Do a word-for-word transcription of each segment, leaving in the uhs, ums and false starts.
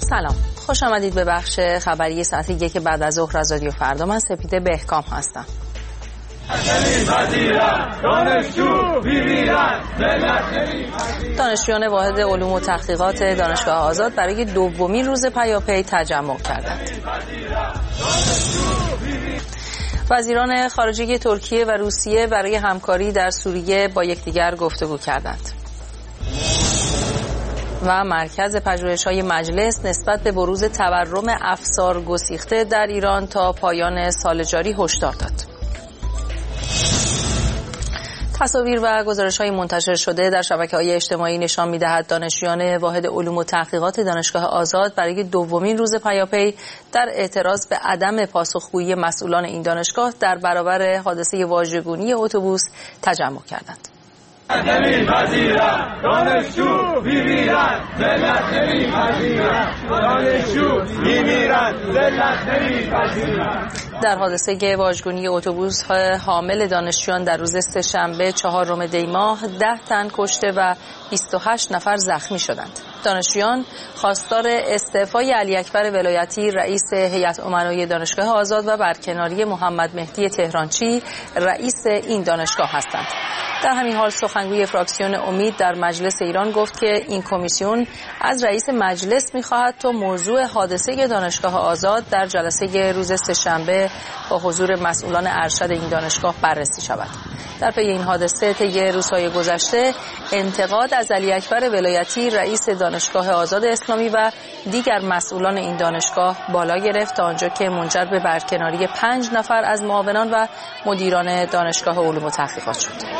سلام، خوش آمدید به بخش خبری ساعت یک بعد از ظهر از رادیو فردا. من سپیده بهکام هستم. دانشجویان واحد علوم و تحقیقات دانشگاه آزاد برای دومین روز پیاپی تجمع کردند. وزیران خارجه ترکیه و روسیه برای همکاری در سوریه با یکدیگر گفتگو کردند. و مرکز پژوهش‌های مجلس نسبت به بروز تورم افسار گسیخته در ایران تا پایان سال جاری هشدار داد. تصاویر و گزارش‌های منتشر شده در شبکه‌های اجتماعی نشان می‌دهد دانشجویان واحد علوم و تحقیقات دانشگاه آزاد برای دومین روز پیاپی در اعتراض به عدم پاسخگویی مسئولان این دانشگاه در برابر حادثه واژگونی اتوبوس تجمع کردند. نمی‌پذیرم دانشجو می‌میرن ملت نمی‌پذیرن دانشجو می‌میرن ملت نمی‌پذیرن. در حادثه واژگونی اتوبوس حامل دانشجویان در روز سه‌شنبه چهارم دی ماه ده تن کشته و بیست و هشت نفر زخمی شدند. دانشجویان خواستار استعفای علی اکبر ولایتی رئیس هیئت امنای دانشگاه آزاد و برکناری محمد مهدی تهرانچی رئیس این دانشگاه هستند. در همین حال سخنگوی فراکسیون امید در مجلس ایران گفت که این کمیسیون از رئیس مجلس می‌خواهد تا موضوع حادثه دانشگاه آزاد در جلسه روز سه‌شنبه با حضور مسئولان ارشد این دانشگاه بررسی شود. در پی این حادثه طی روزهای گذشته انتقاد از علی اکبر ولایتی رئیس دانشگاه آزاد اسلامی و دیگر مسئولان این دانشگاه بالا گرفت تا آنجا که منجر به برکناری پنج نفر از معاونان و مدیران دانشگاه علوم و تحقیقات شد.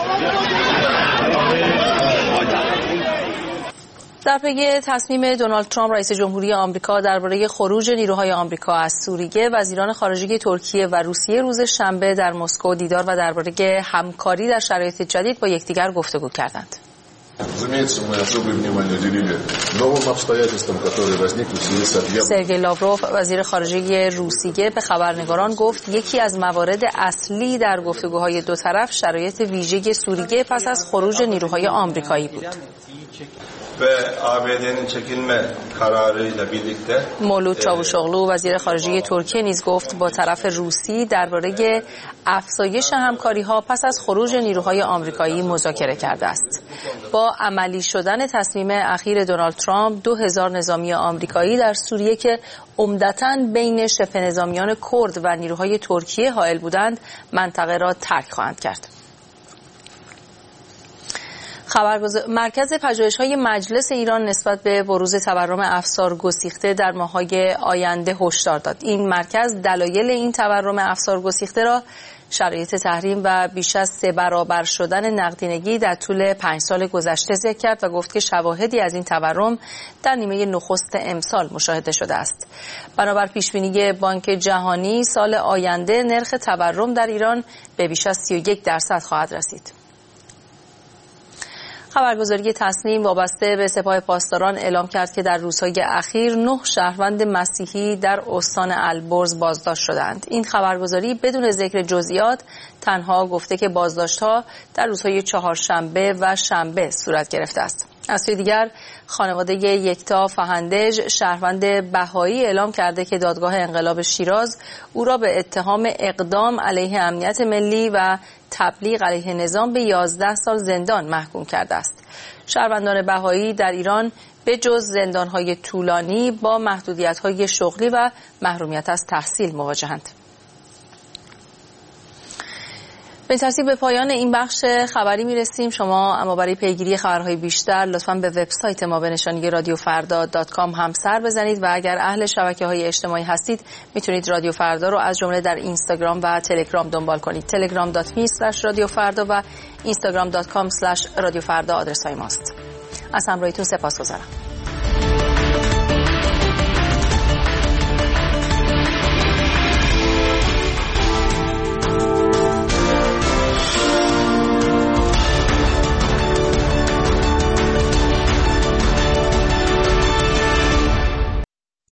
در پی تصمیم دونالد ترامپ رئیس جمهوری آمریکا درباره خروج نیروهای آمریکا از سوریه، وزیران خارجه ترکیه و روسیه روز شنبه در مسکو دیدار و درباره همکاری در شرایط جدید با یکدیگر گفتگو کردند. سرگئی لاوروف وزیر خارجه روسیه به خبرنگاران گفت یکی از موارد اصلی در گفتگوهای دو طرف شرایط ویژه سوریه پس از خروج نیروهای آمریکایی بود. مولود چاوشوغلو وزیر خارجه ترکیه نیز گفت با طرف روسی درباره افزایش همکاری‌ها پس از خروج نیروهای آمریکایی مذاکره کرده است. با عملی شدن تصمیم اخیر دونالد ترامپ دو هزار نظامی آمریکایی در سوریه که عمدتاً بین شبه نظامیان کرد و نیروهای ترکیه حائل بودند منطقه را ترک خواهند کرد. خبرگزار مرکز پژوهش‌های مجلس ایران نسبت به بروز تورم افسار گسیخته در ماه‌های آینده هشدار داد. این مرکز دلایل این تورم افسار گسیخته را شرایط تحریم و بیش از سه برابر شدن نقدینگی در طول پنج سال گذشته ذکر کرد و گفت که شواهدی از این تورم در نیمه نخست امسال مشاهده شده است. بنابر پیشبینی بانک جهانی سال آینده نرخ تورم در ایران به بیش از سی و یک درصد خواهد رسید. خبرگزاری تصنیم وابسته به سپاه پاسداران اعلام کرد که در روزهای اخیر نه شهروند مسیحی در استان البرز بازداشت شدند. این خبرگزاری بدون ذکر جزئیات تنها گفته که بازداشت‌ها در روزهای چهارشنبه و شنبه صورت گرفته است. از سوی دیگر خانواده یکتا فهندج شهروند بهایی اعلام کرده که دادگاه انقلاب شیراز او را به اتهام اقدام علیه امنیت ملی و تبلیغ علیه نظام به یازده سال زندان محکوم کرده است. شهروندان بهایی در ایران به جز زندان‌های طولانی با محدودیت‌های شغلی و محرومیت از تحصیل مواجهند. به ترتیب به پایان این بخش خبری میرسیم. شما اما برای پیگیری خبرهای بیشتر لطفاً به وبسایت ما به نشانی رادیو فردا دات کام هم سر بزنید و اگر اهل شبکه‌های اجتماعی هستید میتونید رادیو فردا رو از جمله در اینستاگرام و تلگرام دنبال کنید. تلگرام دات می اسلش رادیو فردا و اینستاگرام دات کام اسلش رادیو فردا آدرس‌های ماست. از همراهیتون سپاسگزارم.